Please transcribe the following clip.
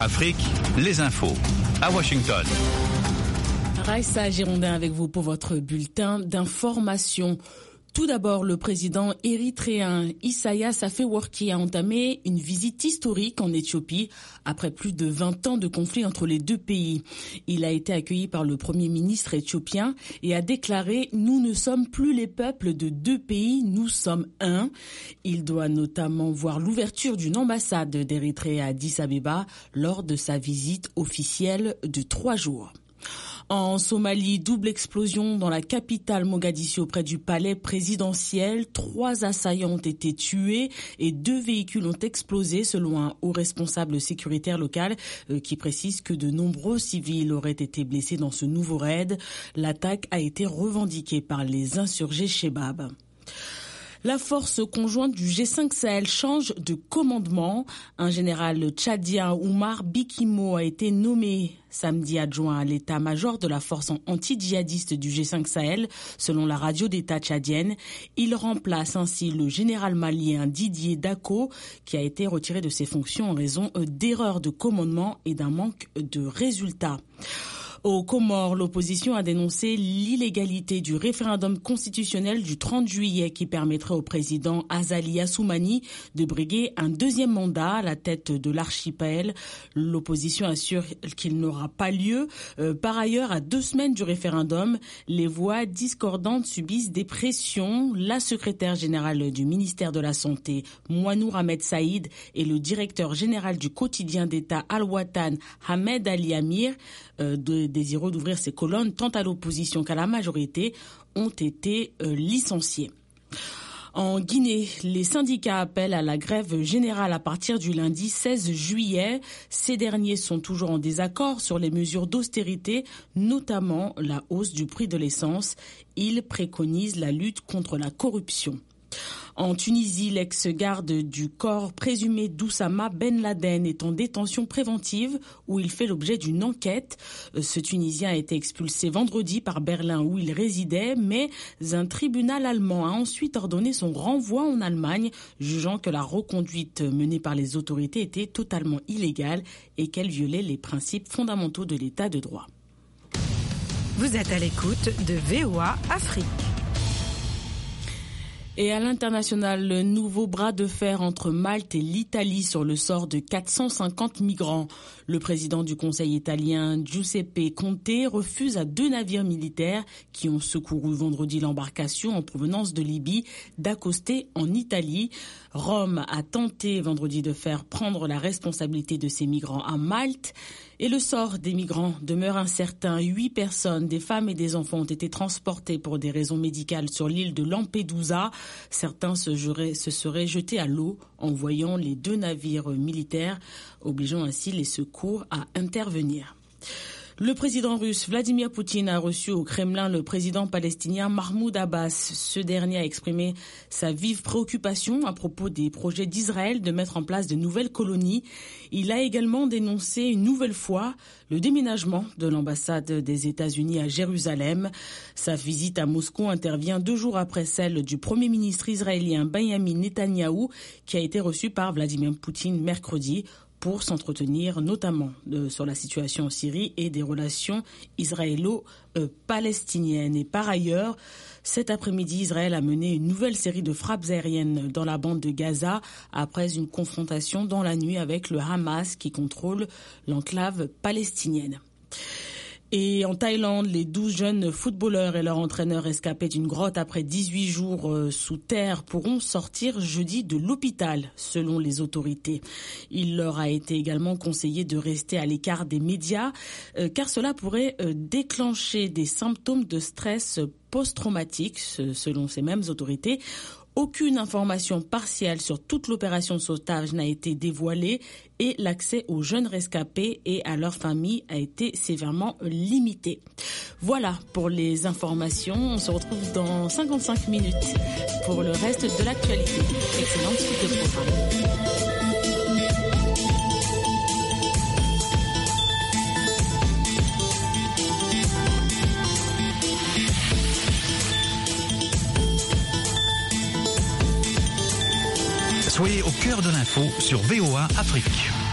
Afrique, les infos à Washington. Raissa Girondin avec vous pour votre bulletin d'information. Tout d'abord, le président érythréen Isaias Afewerki a entamé une visite historique en Éthiopie après plus de 20 ans de conflit entre les deux pays. Il a été accueilli par le premier ministre éthiopien et a déclaré « Nous ne sommes plus les peuples de deux pays, nous sommes un ». Il doit notamment voir l'ouverture d'une ambassade d'Érythrée à Addis Abeba lors de sa visite officielle de 3 jours. En Somalie, double explosion dans la capitale Mogadiscio près du palais présidentiel. 3 assaillants ont été tués et 2 véhicules ont explosé selon un haut responsable sécuritaire local qui précise que de nombreux civils auraient été blessés dans ce nouveau raid. L'attaque a été revendiquée par les insurgés Chebab. La force conjointe du G5 Sahel change de commandement. Un général tchadien, Oumar Bikimo, a été nommé samedi adjoint à l'état-major de la force anti-djihadiste du G5 Sahel, selon la radio d'État tchadienne. Il remplace ainsi le général malien Didier Dako, qui a été retiré de ses fonctions en raison d'erreurs de commandement et d'un manque de résultats. Aux Comores, l'opposition a dénoncé l'illégalité du référendum constitutionnel du 30 juillet qui permettrait au président Azali Assoumani de briguer un 2e mandat à la tête de l'archipel. L'opposition assure qu'il n'aura pas lieu. Par ailleurs, à 2 semaines du référendum, les voix discordantes subissent des pressions. La secrétaire générale du ministère de la Santé, Mouanou Ahmed Saïd, et le directeur général du quotidien d'État Al-Watan, Ahmed Ali Amir, désireux d'ouvrir ses colonnes tant à l'opposition qu'à la majorité, ont été licenciés. En Guinée, les syndicats appellent à la grève générale à partir du lundi 16 juillet. Ces derniers sont toujours en désaccord sur les mesures d'austérité, notamment la hausse du prix de l'essence. Ils préconisent la lutte contre la corruption. En Tunisie, l'ex-garde du corps présumé d'Oussama Ben Laden est en détention préventive où il fait l'objet d'une enquête. Ce Tunisien a été expulsé vendredi par Berlin où il résidait, mais un tribunal allemand a ensuite ordonné son renvoi en Allemagne, jugeant que la reconduite menée par les autorités était totalement illégale et qu'elle violait les principes fondamentaux de l'état de droit. Vous êtes à l'écoute de VOA Afrique. Et à l'international, le nouveau bras de fer entre Malte et l'Italie sur le sort de 450 migrants. Le président du Conseil italien, Giuseppe Conte, refuse à 2 navires militaires qui ont secouru vendredi l'embarcation en provenance de Libye d'accoster en Italie. Rome a tenté vendredi de faire prendre la responsabilité de ces migrants à Malte. Et le sort des migrants demeure incertain. 8 personnes, des femmes et des enfants, ont été transportées pour des raisons médicales sur l'île de Lampedusa. Certains se seraient jetés à l'eau en voyant les 2 navires militaires, obligeant ainsi les secours à intervenir. Le président russe Vladimir Poutine a reçu au Kremlin le président palestinien Mahmoud Abbas. Ce dernier a exprimé sa vive préoccupation à propos des projets d'Israël de mettre en place de nouvelles colonies. Il a également dénoncé une nouvelle fois le déménagement de l'ambassade des États-Unis à Jérusalem. Sa visite à Moscou intervient 2 jours après celle du premier ministre israélien Benjamin Netanyahou, qui a été reçu par Vladimir Poutine mercredi pour s'entretenir notamment sur la situation en Syrie et des relations israélo-palestiniennes. Et par ailleurs, cet après-midi, Israël a mené une nouvelle série de frappes aériennes dans la bande de Gaza après une confrontation dans la nuit avec le Hamas qui contrôle l'enclave palestinienne. Et en Thaïlande, les 12 jeunes footballeurs et leur entraîneur escapés d'une grotte après 18 jours sous terre pourront sortir jeudi de l'hôpital, selon les autorités. Il leur a été également conseillé de rester à l'écart des médias, car cela pourrait déclencher des symptômes de stress post-traumatique, selon ces mêmes autorités. Aucune information partielle sur toute l'opération de sauvetage n'a été dévoilée et l'accès aux jeunes rescapés et à leurs familles a été sévèrement limité. Voilà pour les informations. On se retrouve dans 55 minutes pour le reste de l'actualité. Excellente suite de programme. Soyez au cœur de l'info sur VOA Afrique.